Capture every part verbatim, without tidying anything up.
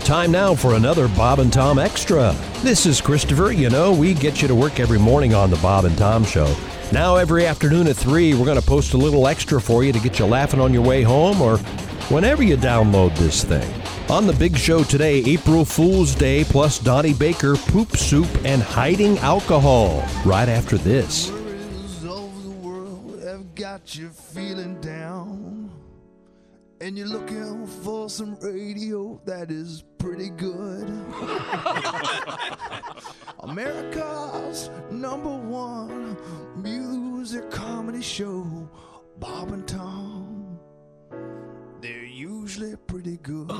Time now for another Bob and Tom Extra. This is Christopher. You know, we get you to work every morning on the Bob and Tom Show. Now every afternoon at three, we're going to post a little extra for you to get you laughing on your way home or whenever you download this thing. On the big show today, April Fool's Day plus Donnie Baker, Poop Soup, and Hiding Alcohol. Right after this. Worries of the world have got you feeling down, and you're looking for some radio that is pretty good. America's number one music comedy show, Bob and Tom. They're usually pretty good.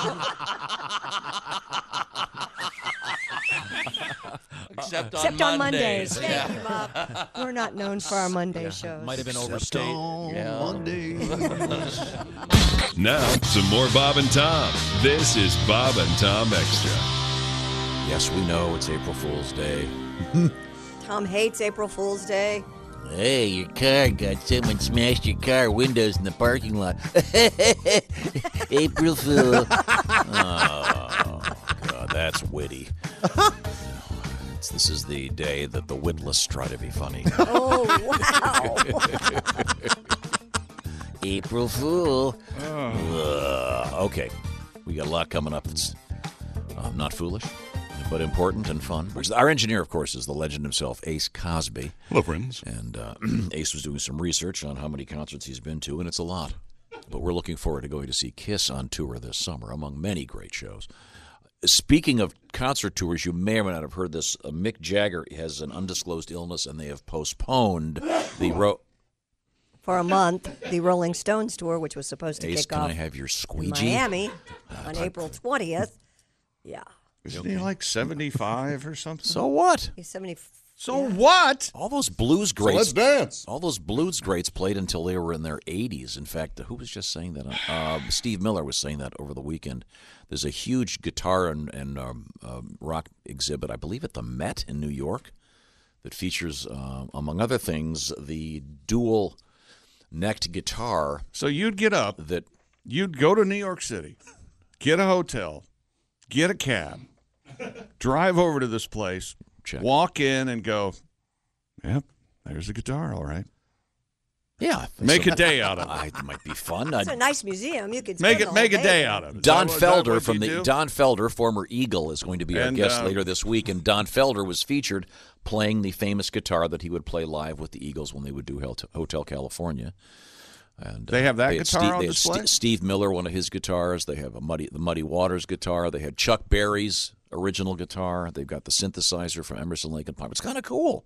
Except on Except on Mondays. Mondays. Thank you, Bob. We're not known for our Monday Yeah, shows. might have been Except overstated. on Yeah. Mondays. Now, some more Bob and Tom. This is Bob and Tom Extra. Yes, we know it's April Fool's Day. Tom hates April Fool's Day. Hey, your car got someone smashed your car windows in the parking lot. April Fool. Oh, God, that's witty. It's, this is the day that the witless try to be funny. Oh, wow. April Fool. Uh, okay, we got a lot coming up that's uh, not foolish, but important and fun. Our engineer, of course, is the legend himself, Ace Cosby. Hello, friends. And uh, Ace was doing some research on how many concerts he's been to, and it's a lot. But we're looking forward to going to see Kiss on tour this summer, among many great shows. Speaking of concert tours, you may or may not have heard this. Uh, Mick Jagger has an undisclosed illness, and they have postponed the ro- For a month, the Rolling Stones tour, which was supposed to Ace, kick can off I have your in squeegee? Miami on April twentieth. Yeah. Isn't he like seventy-five or something? So what? He's seventy. So what? All those blues So greats. let's dance. All those blues greats played until they were in their eighties. In fact, who was just saying that? Uh, Steve Miller was saying that over the weekend. There's a huge guitar and, and um, um, rock exhibit, I believe, at the Met in New York, that features, uh, among other things, the dual-necked guitar. So you'd get up, That you'd go to New York City, get a hotel, get a cab, drive over to this place, Check. walk in and go, yep, there's the guitar, all right. yeah, Make so- a day out of it. I, it might be fun. It's I'd, a nice museum. You could Make spend it the make whole a day out of it. Is Don that what- is that Felder what from you the do? Don Felder, former Eagle, is going to be our And, guest uh, later this week, and Don Felder was featured playing the famous guitar that he would play live with the Eagles when they would do Hel- Hotel California. And They have that had guitar Steve, on they had display? Ste- Steve Miller, one of his guitars. They have a Muddy the Muddy Waters guitar. They had Chuck Berry's original guitar. They've got the synthesizer from Emerson, Lake and Palmer. It's kind of cool.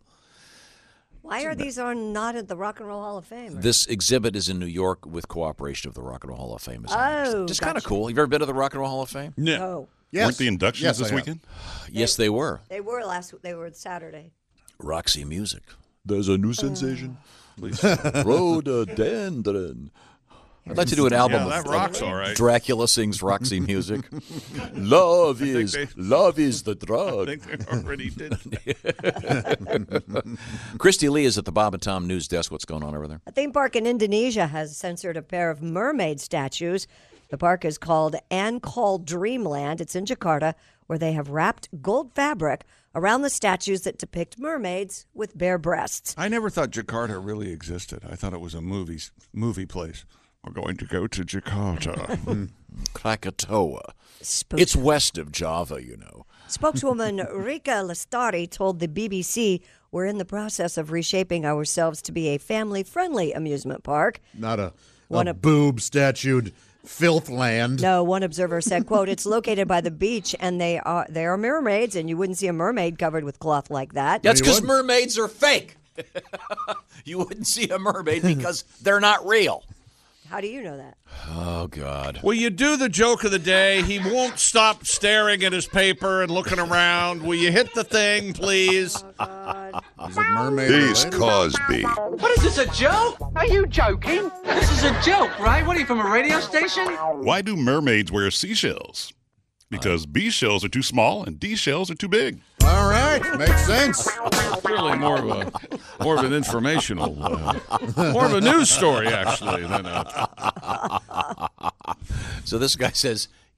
Why are these on not at the Rock and Roll Hall of Fame? This exhibit is in New York with cooperation of the Rock and Roll Hall of Fame. as I Oh, understand. Just kind of gotcha. cool. You've ever been to the Rock and Roll Hall of Fame? No. Oh, Yes. Weren't the inductions Yes, I this have. weekend? Yes, they were. they were last. They were Saturday. Roxy Music. There's a new sensation. Please. Rhododendron. I'd like to do an album Yeah, of that rocks all right. Dracula sings Roxy Music. Love is they- love is the I drug. think they already did. Christy Lee is at the Bob and Tom News Desk. What's going on over there? A theme park in Indonesia has censored a pair of mermaid statues. The park is called Ancol Dreamland. It's in Jakarta, where they have wrapped gold fabric around the statues that depict mermaids with bare breasts. I never thought Jakarta really existed. I thought it was a movie movie place. We're going to go to Jakarta. Krakatoa. Spook- It's west of Java, you know. Spokeswoman Rika Lestari told the B B C, "We're in the process of reshaping ourselves to be a family-friendly amusement park." Not a, One a of- boob-statued filth land. No, one observer said, quote, "It's located by the beach, and they are they are mermaids, and you wouldn't see a mermaid covered with cloth like that." That's you because would? mermaids are fake. You wouldn't see a mermaid because they're not real. How do you know that? Oh, God. Will you do the joke of the day? He won't stop staring at his paper and looking around. Will you hit the thing, please? Is it mermaid Ace related? Cosby. What is this, a joke? Are you joking? This is a joke, right? What are you, from a radio station? Why do mermaids wear seashells? Because B shells are too small and D shells are too big. All right, makes sense. It's really more of a more of an informational, uh, more of a news story actually than a. So this guy says,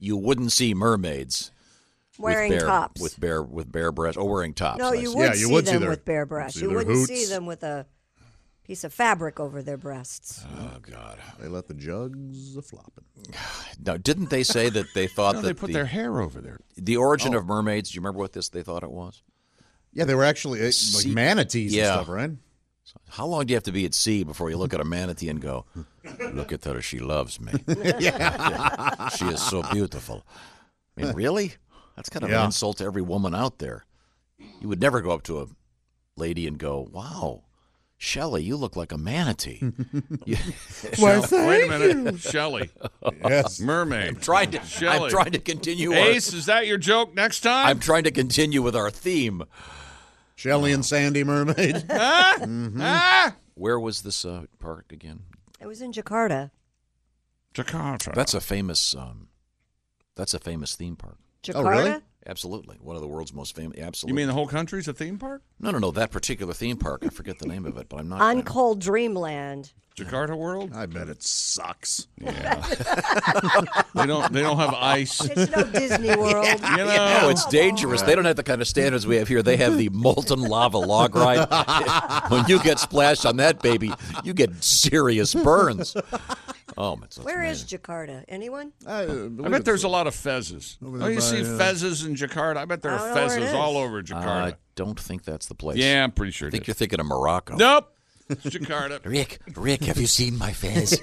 you wouldn't see mermaids Wearing with bare, tops. with bare with bare breasts. Oh, wearing tops. No, I you see. would Yeah, you see would see them their- with bare breasts. see You their wouldn't hoots. see them with a piece of fabric over their breasts. Oh God. They let the jugs a flopping. Now, didn't they say that they thought No, that they put the, their hair over there. the origin of mermaids? Do you remember what this they thought it was? Yeah, they were actually uh, like Sea- manatees Yeah. and stuff, right? How long do you have to be at sea before you look at a manatee and go, "Look at her, she loves me. She is so beautiful." I mean, really? That's kind of an Yeah. insult to every woman out there. You would never go up to a lady and go, "Wow, Shelley, you look like a manatee." You- Shell- wait a minute, Shelley. Yes. Mermaid. I'm trying to. I'm Shelley. trying to continue. Our, Ace, is that your joke next time? I'm trying to continue with our theme. Shelly and Sandy Mermaid. Huh? Ah! Where was this uh, park again? It was in Jakarta. Jakarta. That's a famous. Um, that's a famous theme park. Jakarta? really? Absolutely, one of the world's most famous. You Absolutely. mean the whole country's a theme park? No, no, no. That particular theme park. I forget the name of it, but I'm not. Uncold Dreamland. Jakarta World? I bet it sucks. They don't. They don't have ice. It's no Disney World. You know. No, it's dangerous. They don't have the kind of standards we have here. They have the molten lava log ride. When you get splashed on that baby, you get serious burns. Oh, it's Where is Jakarta? Anyone? I, I bet there's a lot of fezzes. Over Oh, there you by, see uh, fezzes in Jakarta? I bet there I are don't know where it fezzes is. all over I Jakarta. don't think that's the place. yeah, I'm pretty sure I it think is. you're thinking of Morocco. Nope. It's Jakarta. Rick, Rick, have you seen my fez?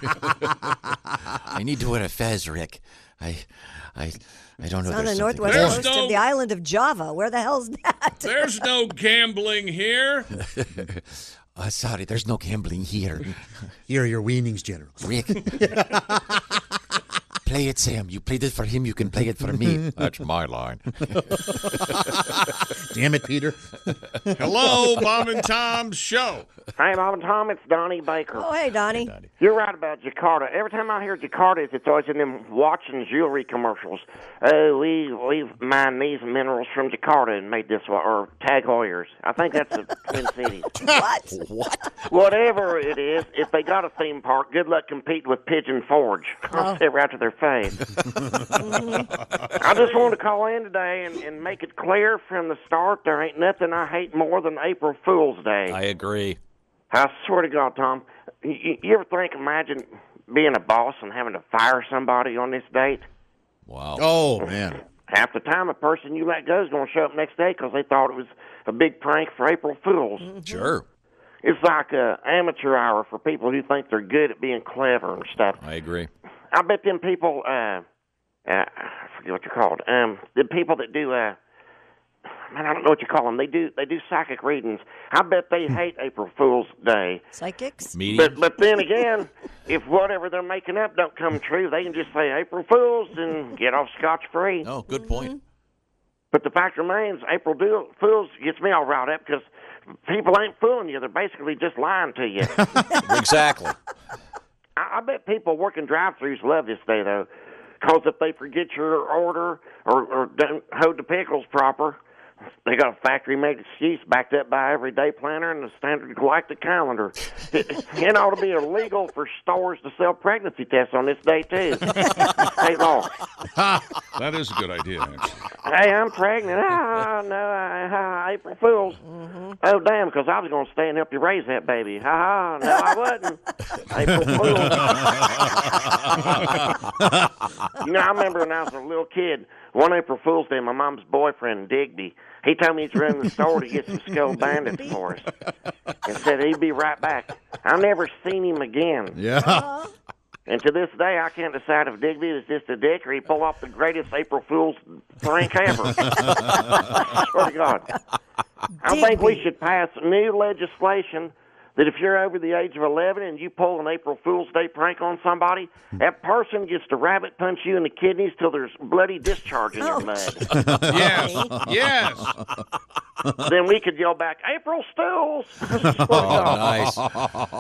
I need to wear a fez, Rick. I, I, I don't know. It's on the there's something- northwest There's coast no- of the island of Java. Where the hell's that? There's no gambling here. Uh, sorry, there's no gambling here. Here are your weanings, General. Rick. Play it, Sam. You played it for him. You can play it for me. That's my line. Damn it, Peter. Hello, Bob and Tom's show. Hey, Bob and Tom, it's Donnie Baker. Oh, hey, Donnie. You're right about Jakarta. Every time I hear Jakarta, it's always in them watch and jewelry commercials. Oh, we we mined these minerals from Jakarta and made this, or Tag Heuers. I think that's the Twin Cities. What? What? Whatever it is, if they got a theme park, good luck competing with Pigeon Forge. I'll stay right to their face. I just wanted to call in today and, and make it clear from the start there ain't nothing I hate more than April Fool's Day. I agree. I swear to God, Tom, you, you ever think, imagine being a boss and having to fire somebody on this date? Wow. Oh, man. Half the time, a person you let go is going to show up next day because they thought it was a big prank for April Fools. Sure. It's like a amateur hour for people who think they're good at being clever and stuff. I agree. I bet them people, uh, uh, I forget what they're called, um, the people that do, uh, man, I don't know what you call them. They do they do psychic readings. I bet they hate April Fool's Day. Psychics? Medium. But but then again, if whatever they're making up don't come true, they can just say April Fools and get off scotch-free. Oh, good point. But the fact remains, April do- Fools gets me all riled up because people ain't fooling you. They're basically just lying to you. Exactly. I, I bet people working drive-thrus love this day, though, because if they forget your order or, or don't hold the pickles proper, they got a factory-made excuse backed up by Everyday Planner and the Standard Galactic Calendar. It, it ought to be illegal for stores to sell pregnancy tests on this day, too. State law. That is a good idea, actually. Hey, I'm pregnant. Ah, no, I, I, April Fools. Mm-hmm. Oh, damn, because I was going to stay and help you raise that baby. Ha ha, no, I wasn't. April Fools. You know, I remember when I was a little kid, one April Fool's Day, my mom's boyfriend, Digby, he told me he'd run to the store to get some Skull Bandits for us and said he'd be right back. I never seen him again. Yeah. And to this day, I can't decide if Digby was just a dick or he pulled off the greatest April Fool's prank ever. I swear to God. I think we should pass new legislation that if you're over the age of eleven and you pull an April Fool's Day prank on somebody, that person gets to rabbit punch you in the kidneys till there's bloody discharge in your mud. Yes. Yes. Then we could yell back, April Stools! Oh, nice.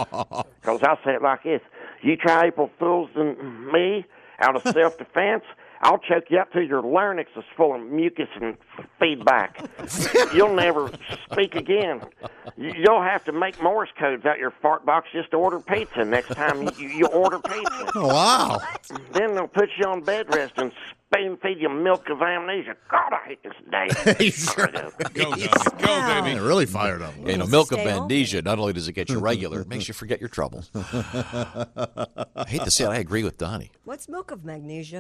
Because I'll say it like this. You try April Fools and me out of self-defense, I'll choke you up till your larynx is full of mucus and feedback. You'll never speak again. You'll have to make Morse codes out your fart box just to order pizza next time you, you order pizza. Wow. Then they'll put you on bed rest and spoon feed you milk of amnesia. God, I hate this day. Sure. Go, Donnie. Go, baby. They're really fired up. You know, milk of amnesia, not only does it get you regular, it makes you forget your troubles. I hate to say it, I agree with Donnie. What's milk of magnesia?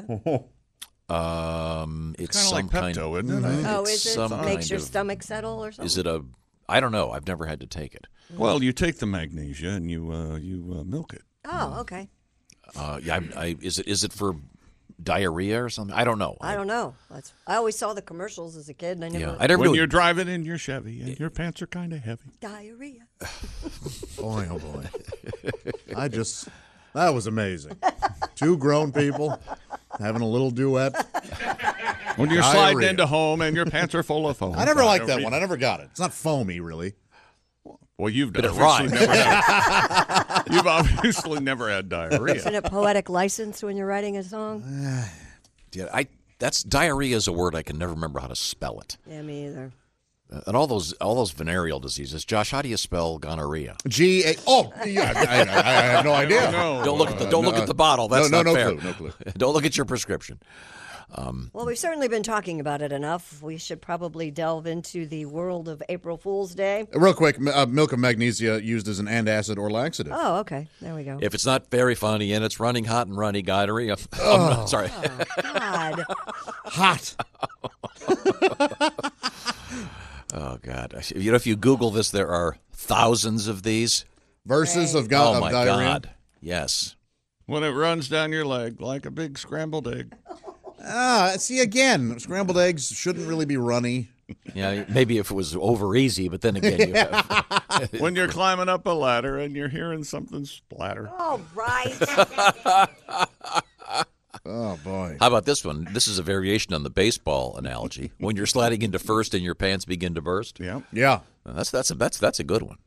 Um, it's Kind of some like kind Pepto, of, isn't it? Oh, it's is it? some Makes kind your of- stomach settle or something? Is it a? I don't know. I've never had to take it. Well, you take the magnesia and you uh, you uh, milk it. Oh, okay. Uh, yeah, I, I, is it is it for diarrhea or something? I don't know. I don't know. That's, I always saw the commercials as a kid, and I never. Yeah, I never When knew. you're driving in your Chevy and your pants are kind of heavy. Diarrhea. Boy, oh boy. I just, that was amazing. Two grown people having a little duet. When you're Diarrhea. sliding into home and your pants are full of foam. I never liked that one. I never got it. It's not foamy, really. Well, you've But it obviously rhymes. never had, you've obviously never had diarrhea. Isn't it poetic license when you're writing a song? Yeah, I that's diarrhea is a word I can never remember how to spell it. Yeah, me either. Uh, and all those all those venereal diseases. Josh, how do you spell gonorrhea? G A. Oh, yeah. I, I, I have no idea. No, Don't look at the don't no, look at the bottle. That's no, no, not no fair. clue, no clue. Don't look at your prescription. Well, we've certainly been talking about it enough. We should probably delve into the world of April Fool's Day. Real quick, m- uh, milk of magnesia used as an antacid or laxative. Oh, okay. There we go. If it's not very funny and it's running hot and runny gonorrhea. Oh, no, sorry. Oh, God. Hot. Oh God. You know, if you Google this, there are thousands of these. Verses of, go- Oh of my diarrhea. God. Yes. When it runs down your leg like a big scrambled egg. Ah, see, again, scrambled eggs shouldn't really be runny. Yeah, maybe if it was over easy, but then again, you have, When you're climbing up a ladder and you're hearing something splatter. All right. Oh, boy. how about this one? This is a variation on the baseball analogy. When you're sliding into first and your pants begin to burst. Yeah. Yeah. That's that's a, that's that's a good one.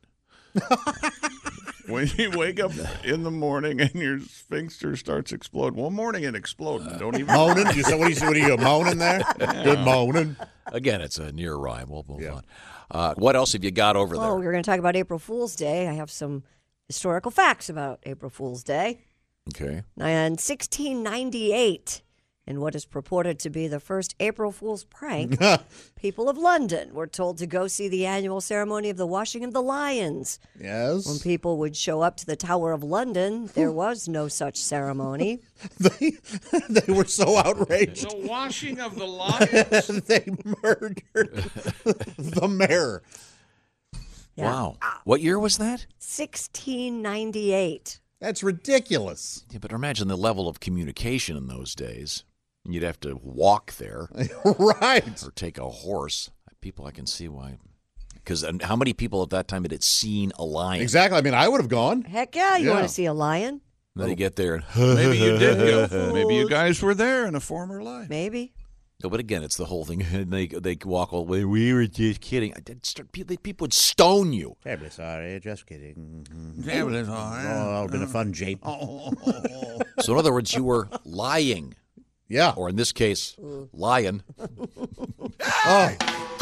When you wake up in the morning and your sphincter starts exploding. One morning it exploded. Don't even. Moaning? You said, what do you, what do you moaning there? Good moaning. Again, it's a near rhyme. We'll move Yeah. on. Uh, what else have you got over Well, there? we're going to talk about April Fool's Day. I have some historical facts about April Fool's Day. Okay. In sixteen ninety-eight, in what is purported to be the first April Fool's prank, people of London were told to go see the annual ceremony of the washing of the lions. When Yes. people would show up to the Tower of London, there was no such ceremony. They, they were so outraged. The washing of the lions. They murdered the mayor. Yeah. Wow. What year was that? sixteen ninety-eight. That's ridiculous. Yeah, but imagine the level of communication in those days. You'd have to walk there Right. or take a horse. People, I can see why. Because how many people at that time had seen a lion? Exactly. I mean, I would have gone. Heck yeah, you Yeah. want to see a lion? Then you get there and Maybe you did go. Maybe you guys were there in a former life. Maybe. no, but again, it's the whole thing. And they they walk all the way. We were just kidding. I did start, people, people would stone you. Terribly sorry. Just kidding. Yeah, but it's all Oh, right. that would have been a fun jape. So in other words, you were lying, Yeah. or in this case, lying. Oh.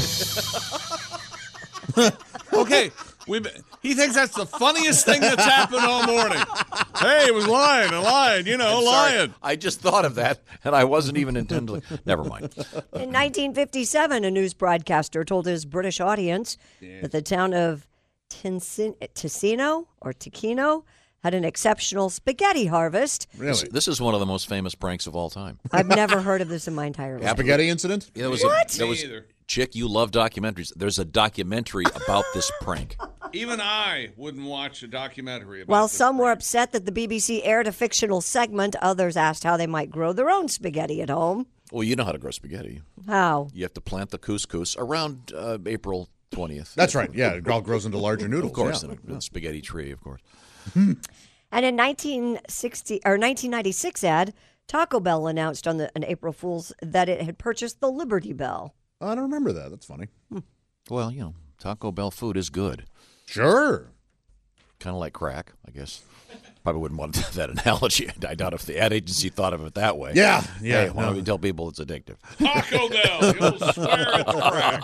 Okay, we. He thinks that's the funniest thing that's happened all morning. Hey, it was lying, a lion, you know, I'm sorry. lying. I just thought of that, and I wasn't even intending. Never mind. In nineteen fifty-seven, a news broadcaster told his British audience that the town of Tinsin- Ticino or Ticino had an exceptional spaghetti harvest. This, Really? this is one of the most famous pranks of all time. I've never heard of this in my entire life. Spaghetti incident? Yeah, there was What? A, there was, Me either. Chick, you love documentaries. There's a documentary about this prank. Even I wouldn't watch a documentary about While this some were prank. upset that the B B C aired a fictional segment, others asked how they might grow their own spaghetti at home. Well, you know how to grow spaghetti. How? You have to plant the couscous around uh, April twentieth. That's right. Yeah, it all grows into larger noodles. Of course, yeah. in a, a spaghetti tree, of course. And in nineteen sixty or nineteen ninety-six ad, Taco Bell announced on the, an April Fool's that it had purchased the Liberty Bell. I don't remember that. That's funny. Well, you know, Taco Bell food is good. Sure. Kind of like crack, I guess. Probably wouldn't want that analogy. I doubt if the ad agency thought of it that way. Yeah, yeah. Hey, why don't no. we tell people it's addictive? Taco Bell, you'll swear it's crack.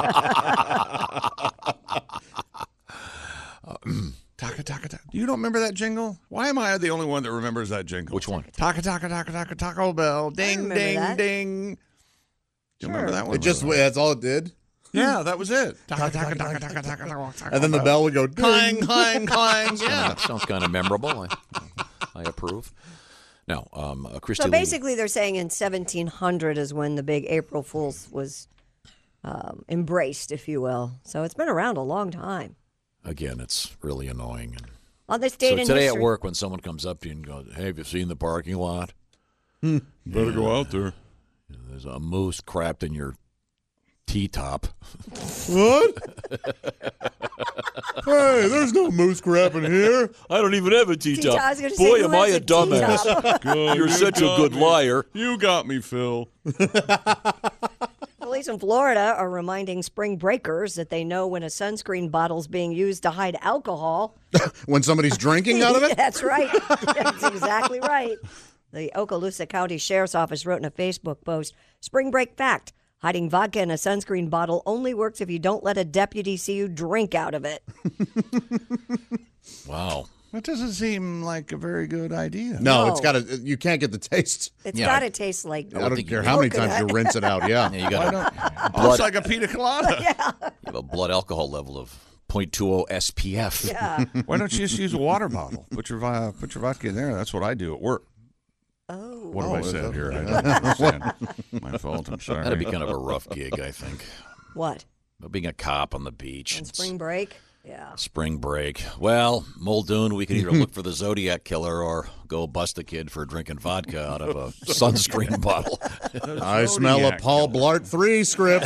Taka, taka, taka. You don't remember that jingle? Why am I the only one that remembers that jingle? Which one? Taka, taka, taka, taka, Taco Bell. Ding, remember ding, that. ding. Do you remember that one? It just that's all it did. Yeah, that was it. Taka, taka, taka, taka, taka, taka, And then the bell would go clang, ding. clang, clang. Yeah, Yeah. that sounds kind of memorable. I, I approve. Now, um, uh, Christy So Lee- basically, they're saying in seventeen hundred is when the big April Fool's was um, embraced, if you will. So it's been around a long time. again, it's really annoying. And On this so date in today history, at work, when someone comes up to you and goes, "Hey, have you seen the parking lot? Better go out there. There's a moose crapped in your T-top." What? Hey, there's no moose crap in here. I don't even have a T-top. I was gonna say, who has a T-top? Good, You're you such a got good me. liar. You got me, Phil. Police in Florida are reminding spring breakers that they know when a sunscreen bottle's being used to hide alcohol. When somebody's drinking out of it? That's right. That's exactly right. The Okaloosa County Sheriff's Office wrote in a Facebook post, "Spring break fact. Hiding vodka in a sunscreen bottle only works if you don't let a deputy see you drink out of it." Wow. That doesn't seem like a very good idea. No, No. it's got to. You can't get the taste. It's Yeah, got I- to taste like I don't think care you how many coconut. times you rinse it out. Yeah. Yeah, you got a Oh, blood, it's like a pina colada. you have a blood alcohol level of point two oh S P F. Yeah. Why don't you just use a water bottle? Put your vi- put your vodka in there. That's what I do at work. Oh. What have Oh, I is said that- here? I don't understand. My fault. I'm sorry. That'd be kind of a rough gig, I think. What? But being a cop on the beach. On it's- spring break? Yeah. Spring break. Well, Muldoon, we could either look for the Zodiac killer or go bust a kid for drinking vodka out of a sunscreen bottle. I smell a Zodiac Paul Blart three script.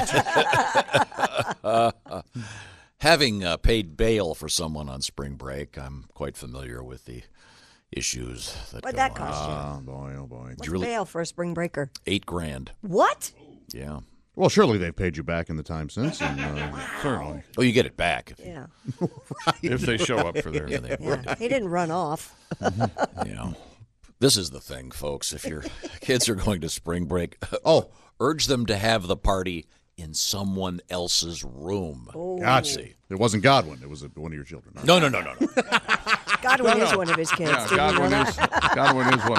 uh, uh, having uh, paid bail for someone on spring break, I'm quite familiar with the issues that What'd go that on. cost you? Oh boy, oh boy. What's really- bail for a spring breaker? Eight grand. What? Yeah. Well, surely they've paid you back in the time since. And, uh, Certainly. Oh, you get it back. If, Yeah. If they show up for their. yeah, they, Yeah. He didn't run off. you know. This is the thing, folks. If your kids are going to spring break, oh, urge them to have the party in someone else's room. Oh. gotcha. It wasn't Godwin. It was one of your children. No, no, no, no, no. Godwin No, is no. one of his kids. Yeah, Did you know Godwin that? is, Godwin is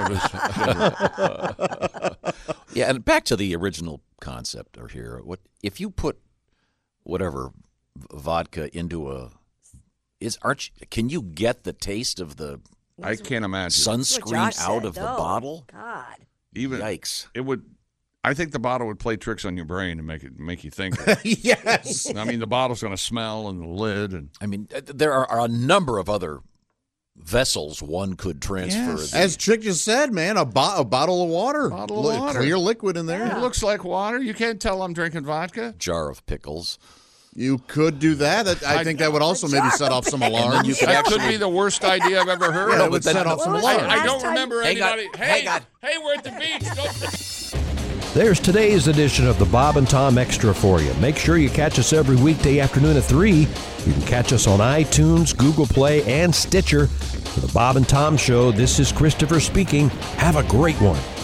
one of his. Yeah, and back to the original concept or here. What if you put whatever v- vodka into a is aren't you, can you get the taste of the I can't imagine. That's what sunscreen Josh out said. of the No. bottle? God. Even Yikes. it would. I think the bottle would play tricks on your brain and make it make you think. Yes. I mean, the bottle's going to smell and the lid and. I mean, th- there are, are a number of other vessels one could transfer. Yes. the- As Chick just said, man, a, bo- a bottle of water. Bottle of Li- water. Clear liquid in there. It looks like water. You can't tell I'm drinking vodka. jar of pickles. You could do that. that I, I- think that would also maybe set off some alarms. you could That could actually- be the worst idea I've ever heard. Yeah, of. it would but set then- off some What was alarms. the I last don't time- remember Hang on, anybody. Hey, hang on. hey, we're at the beach. Go. There's today's edition of the Bob and Tom Extra for you. Make sure you catch us every weekday afternoon at three. You can catch us on iTunes, Google Play, and Stitcher. For the Bob and Tom Show, this is Christopher speaking. Have a great one.